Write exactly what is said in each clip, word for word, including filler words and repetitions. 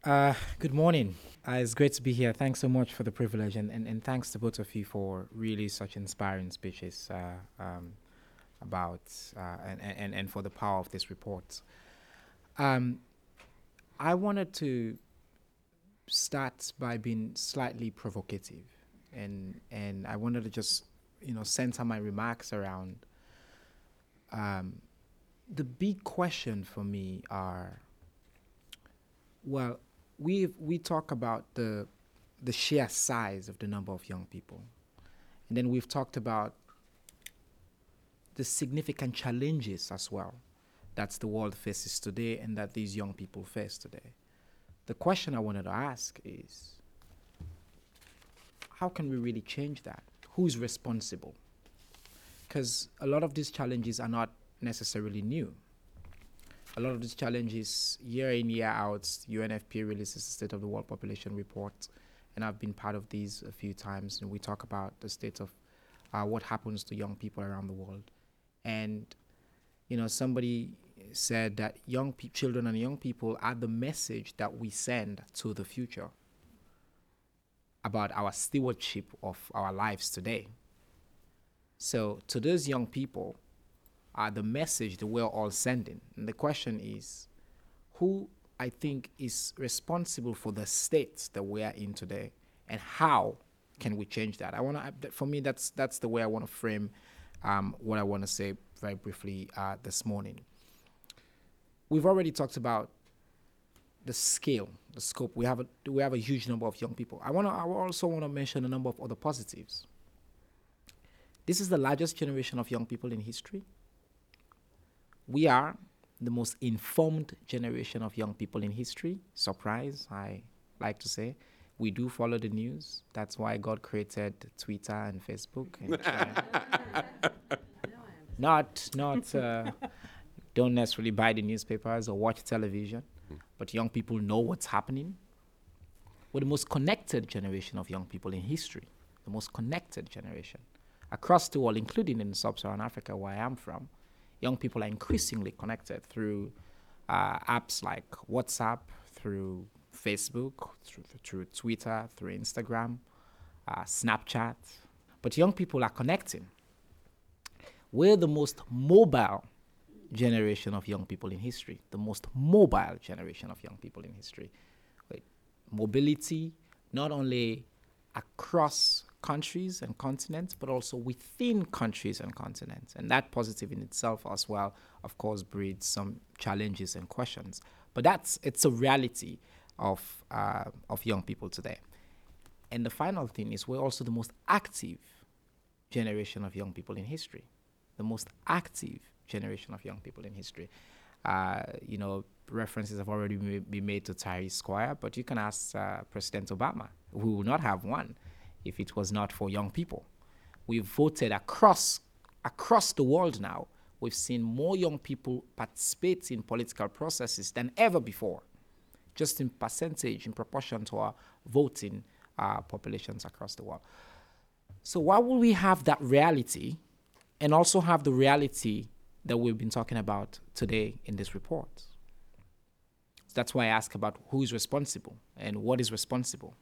Uh, good morning. Uh, it's great to be here. Thanks so much for the privilege, and, and, and thanks to both of you for really such inspiring speeches uh, um, about uh, and, and, and for the power of this report. Um, I wanted to start by being slightly provocative, and and I wanted to just you know center my remarks around um, the big question for me are well, we we talk about the the sheer size of the number of young people, and then we've talked about the significant challenges as well that the world faces today and that these young people face today. The question I wanted to ask is, how can we really change that? Who's responsible? Because a lot of these challenges are not necessarily new. A lot of these challenges, year in, year out, U N F P A releases the State of the World Population Report, and I've been part of these a few times, and we talk about the state of uh, what happens to young people around the world. And, you know, somebody said that young pe- children and young people are the message that we send to the future about our stewardship of our lives today. So to those young people, are the message that we're all sending. And the question is, who I think is responsible for the state that we are in today, and how can we change that? I want to, for me, that's that's the way I want to frame um, what I want to say very briefly uh, this morning. We've already talked about the scale, the scope. We have a we have a huge number of young people. I want to. I also want to mention a number of other positives. This is the largest generation of young people in history. We are the most informed generation of young people in history. Surprise, I like to say. We do follow the news. That's why God created Twitter and Facebook. And, uh, not, not, uh, don't necessarily buy the newspapers or watch television, but young people know what's happening. We're the most connected generation of young people in history, the most connected generation. Across the world, including in sub-Saharan Africa, where I am from, young people are increasingly connected through uh, apps like WhatsApp, through Facebook, through, through Twitter, through Instagram, uh, Snapchat. But young people are connecting. We're the most mobile generation of young people in history, the most mobile generation of young people in history. Wait, mobility, not only across countries and continents, but also within countries and continents. And that positive in itself as well, of course, breeds some challenges and questions. But that's, it's a reality of, uh, of young people today. And the final thing is we're also the most active generation of young people in history, the most active generation of young people in history. Uh, you know, references have already been made to Tahrir Square, but you can ask uh, President Obama, who will not have one if it was not for young people. We've voted across across the world now. We've seen more young people participate in political processes than ever before, just in percentage, in proportion to our voting uh, populations across the world. So why would we have that reality and also have the reality that we've been talking about today in this report? That's why I ask about who is responsible and what is responsible.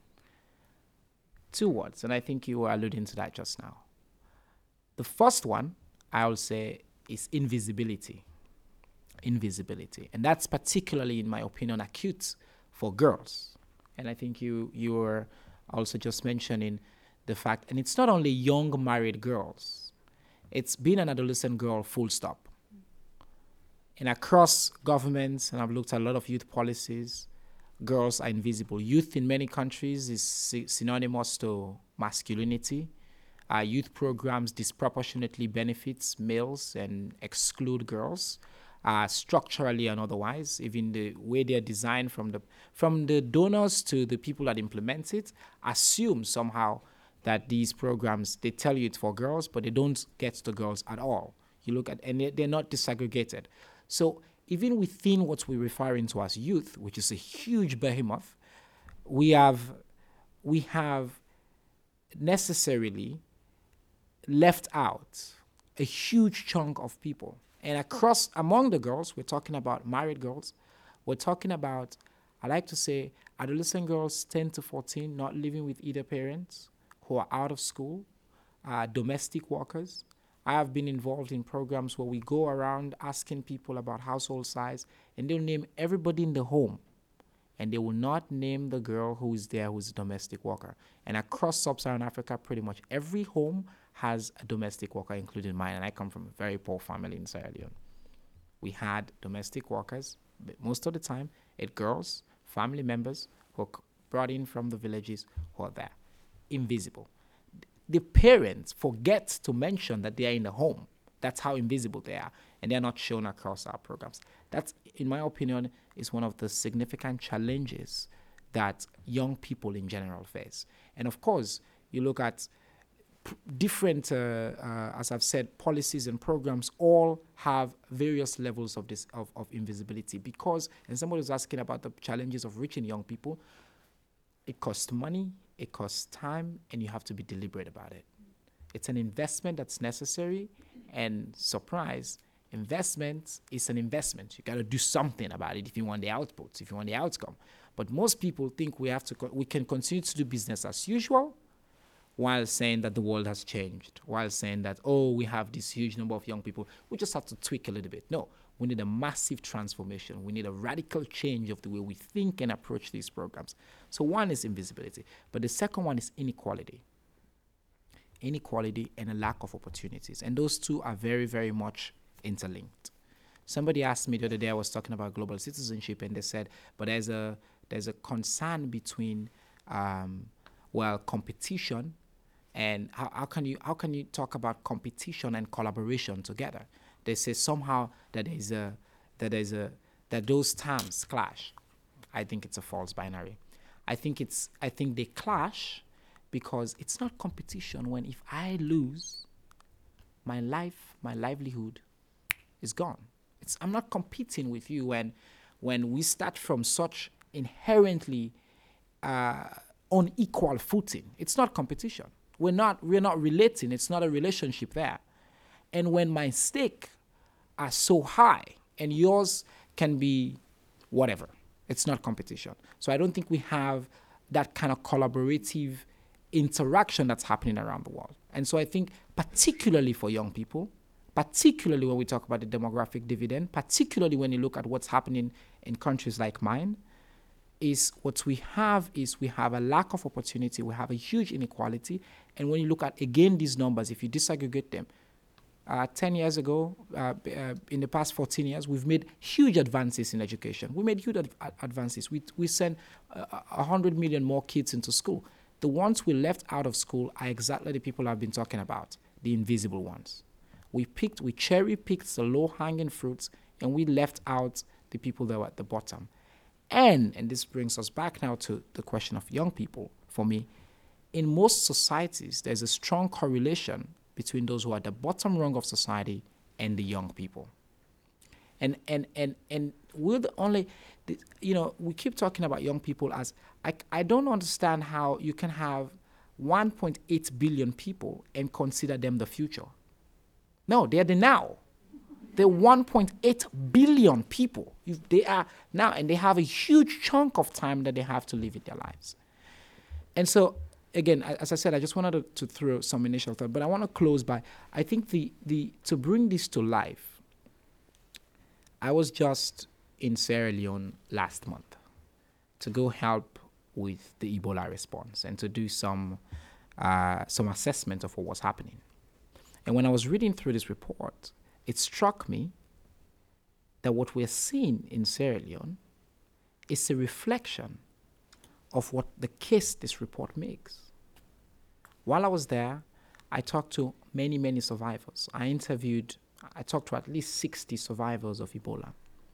Two words, and I think you were alluding to that just now. The first one, I will say, is invisibility. Invisibility. And that's particularly, in my opinion, acute for girls. And I think you, you were also just mentioning the fact, and it's not only young married girls, it's being an adolescent girl, full stop. And across governments, and I've looked at a lot of youth policies, girls are invisible. Youth in many countries is sy- synonymous to masculinity. Uh, youth programs disproportionately benefits males and exclude girls, uh, structurally and otherwise. Even the way they're designed, from the from the donors to the people that implement it, assume somehow that these programs, they tell you it's for girls, but they don't get to girls at all. You look at, and they're not disaggregated. So even within what we're referring to as youth, which is a huge behemoth, we have we have necessarily left out a huge chunk of people. And across, among the girls, we're talking about married girls, we're talking about I like to say adolescent girls ten to fourteen not living with either parents, who are out of school, uh, domestic workers. I have been involved in programs where we go around asking people about household size, and they'll name everybody in the home, and they will not name the girl who is there who's a domestic worker. And across sub-Saharan Africa, pretty much every home has a domestic worker, including mine, and I come from a very poor family in Sierra Leone. We had domestic workers, but most of the time, it's girls, family members who are brought in from the villages who are there, invisible. The parents forget to mention that they are in the home. That's how invisible they are, and they're not shown across our programs. That's, in my opinion, is one of the significant challenges that young people in general face. And of course, you look at p- different, uh, uh, as I've said, policies and programs all have various levels of this of, of invisibility because, and somebody was asking about the challenges of reaching young people, it costs money, it costs time, and you have to be deliberate about it. It's an investment that's necessary, and surprise, investment is an investment. You got to do something about it if you want the outputs, if you want the outcome. But most people think we have to, co- we can continue to do business as usual while saying that the world has changed, while saying that, oh, we have this huge number of young people. We just have to tweak a little bit. No, we need a massive transformation. We need a radical change of the way we think and approach these programs. So one is invisibility, but the second one is inequality. Inequality and a lack of opportunities. And those two are very, very much interlinked. Somebody asked me the other day, I was talking about global citizenship, and they said, but there's a there's a concern between, um, well, competition, and how, how can you how can you talk about competition and collaboration together? They say somehow that there's a that there's a that those terms clash. I think it's a false binary. I think it's I think they clash because it's not competition when if I lose, my life, my livelihood is gone. It's, I'm not competing with you when when we start from such inherently uh, unequal footing. It's not competition. We're not we're not relating. It's not a relationship there. And when my stake are so high and yours can be whatever, it's not competition. So I don't think we have that kind of collaborative interaction that's happening around the world. And so I think particularly for young people, particularly when we talk about the demographic dividend, particularly when you look at what's happening in countries like mine, is what we have is we have a lack of opportunity, we have a huge inequality, and when you look at, again, these numbers, if you disaggregate them, uh, ten years ago, uh, uh, in the past fourteen years, we've made huge advances in education. We made huge ad- advances. We, we sent uh, one hundred million more kids into school. The ones we left out of school are exactly the people I've been talking about, the invisible ones. We picked, we cherry-picked the low-hanging fruits, and we left out the people that were at the bottom. And, and this brings us back now to the question of young people, for me, in most societies, there's a strong correlation between those who are at the bottom rung of society and the young people. And and and and we're the only, you know, we keep talking about young people as, I, I don't understand how you can have one point eight billion people and consider them the future. No, they're the now. They're one point eight billion people. If they are now, and they have a huge chunk of time that they have to live in their lives. And so, again, as I said, I just wanted to, to throw some initial thought, but I want to close by, I think the the to bring this to life, I was just in Sierra Leone last month to go help with the Ebola response and to do some uh, some assessment of what was happening. And when I was reading through this report, it struck me that what we're seeing in Sierra Leone is a reflection of what the case this report makes. While I was there, I talked to many, many survivors. I interviewed, I talked to at least sixty survivors of Ebola,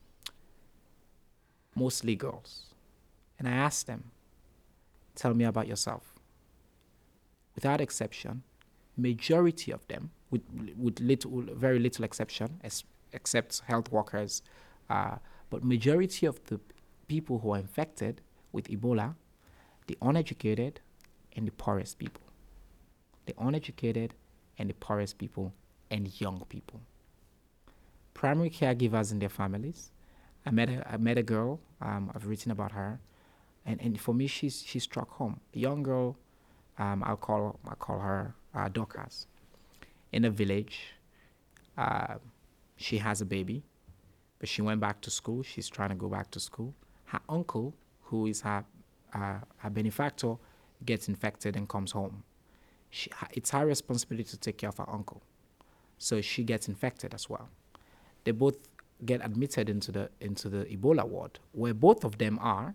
mostly girls. And I asked them, tell me about yourself. Without exception, majority of them, with, with little, very little exception, as, except health workers, uh, but majority of the people who are infected with Ebola, the uneducated and the poorest people. The uneducated and the poorest people and young people. Primary caregivers and their families, I met a, I met a girl. Um, I've written about her, and, and for me, she's she struck home. A young girl. Um, I'll call I call her uh, Dorcas. In a village, uh, she has a baby, but she went back to school. She's trying to go back to school. Her uncle, who is her uh, her benefactor, gets infected and comes home. She, it's her responsibility to take care of her uncle, so she gets infected as well. They both get admitted into the into the Ebola ward, where both of them are.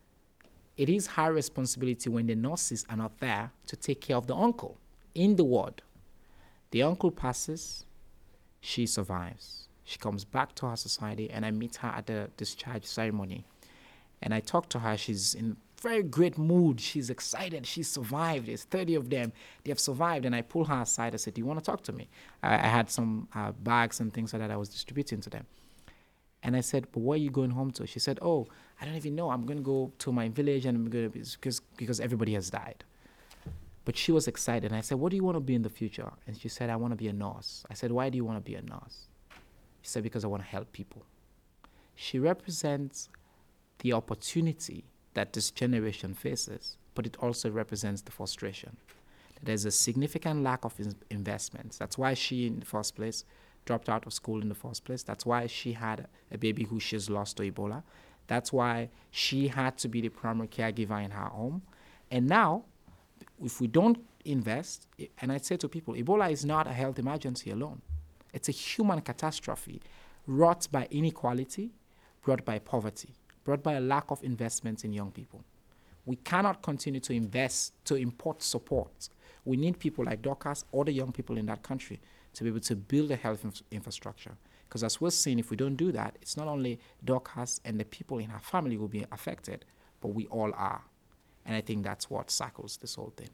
It is her responsibility when the nurses are not there to take care of the uncle in the ward. The uncle passes, she survives. She comes back to her society, and I meet her at the discharge ceremony. And I talk to her. She's in very great mood. She's excited. She's survived. There's thirty of them. They have survived. And I pull her aside. I said, do you want to talk to me? I, I had some uh, bags and things like that I was distributing to them. And I said, but where are you going home to? She said, oh, I don't even know. I'm going to go to my village, and I'm going to, because, because everybody has died. But she was excited. And I said, what do you want to be in the future? And she said, I want to be a nurse. I said, why do you want to be a nurse? She said, because I want to help people. She represents the opportunity that this generation faces, but it also represents the frustration. There's a significant lack of in- investments. That's why she, in the first place, dropped out of school in the first place. That's why she had a baby who she's lost to Ebola. That's why she had to be the primary caregiver in her home. And now, if we don't invest, and I say to people, Ebola is not a health emergency alone. It's a human catastrophe wrought by inequality, brought by poverty, brought by a lack of investment in young people. We cannot continue to invest, to import support. We need people like Dorcas, or the young people in that country, to be able to build a health inf- infrastructure. Because as we're seeing, if we don't do that, it's not only Dorcas and the people in her family will be affected, but we all are. And I think that's what cycles this whole thing.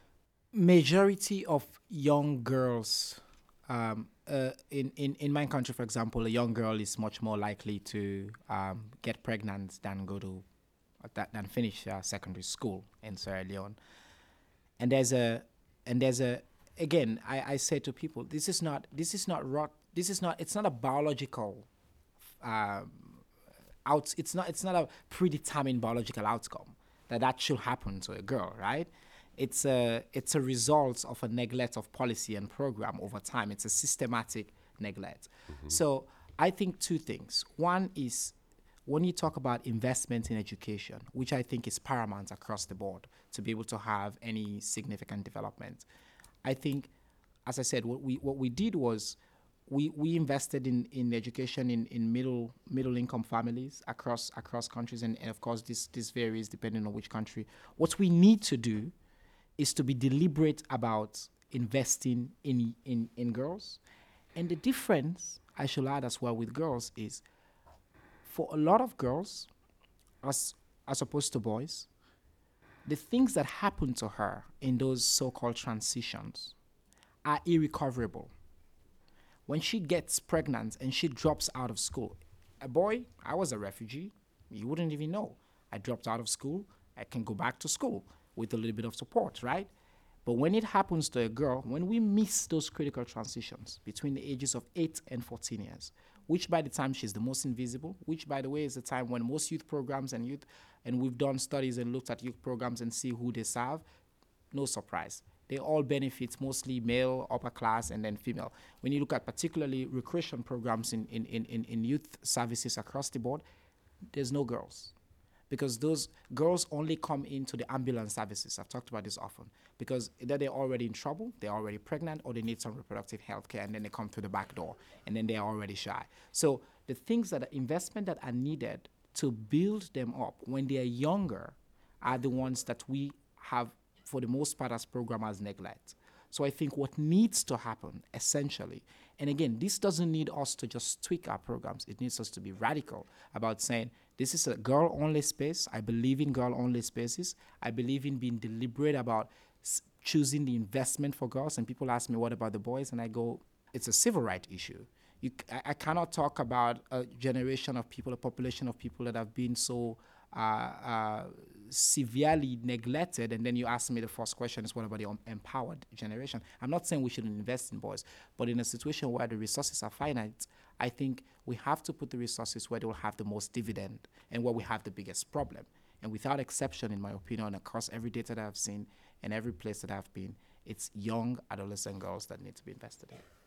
Majority of young girls um, uh, in, in, in my country, for example, a young girl is much more likely to um, get pregnant than go to that than finish uh, secondary school in Sierra Leone. And there's a and there's a again I, I say to people, this is not this is not rot this is not it's not a biological um, out it's not it's not a predetermined biological outcome that that should happen to a girl, right? It's a it's a result of a neglect of policy and program over time. It's a systematic neglect. Mm-hmm. So I think two things. One is when you talk about investment in education, which I think is paramount across the board to be able to have any significant development, I think, as I said, what we what we did was we we invested in, in education in, in middle middle income families across across countries, and, and of course this this varies depending on which country. What we need to do is to be deliberate about investing in in, in girls. And the difference, I should add as well, with girls is for a lot of girls, as as opposed to boys, the things that happen to her in those so-called transitions are irrecoverable. When she gets pregnant and she drops out of school, a boy, I was a refugee, you wouldn't even know. I dropped out of school, I can go back to school with a little bit of support, right? But when it happens to a girl, when we miss those critical transitions between the ages of eight and fourteen years, which by the time she's the most invisible, which by the way is the time when most youth programs and youth, and we've done studies and looked at youth programs and see who they serve, no surprise. They all benefit mostly male, upper class, and then female. When you look at particularly recreation programs in, in, in, in youth services across the board, there's no girls. Because those girls only come into the ambulance services. I've talked about this often. Because either they're already in trouble, they're already pregnant, or they need some reproductive health care, and then they come through the back door, and then they're already shy. So the things that are investment that are needed to build them up when they are younger are the ones that we have, for the most part, as programmers neglect. So I think what needs to happen, essentially, and again, this doesn't need us to just tweak our programs. It needs us to be radical about saying, this is a girl-only space. I believe in girl-only spaces. I believe in being deliberate about s- choosing the investment for girls. And people ask me, what about the boys? And I go, it's a civil rights issue. You, I, I cannot talk about a generation of people, a population of people that have been so uh, uh, severely neglected, and then you ask me the first question is, what about the um, empowered generation? I'm not saying we shouldn't invest in boys, but in a situation where the resources are finite, I think we have to put the resources where they will have the most dividend and where we have the biggest problem. And without exception, in my opinion, across every data that I've seen and every place that I've been, it's young adolescent girls that need to be invested in.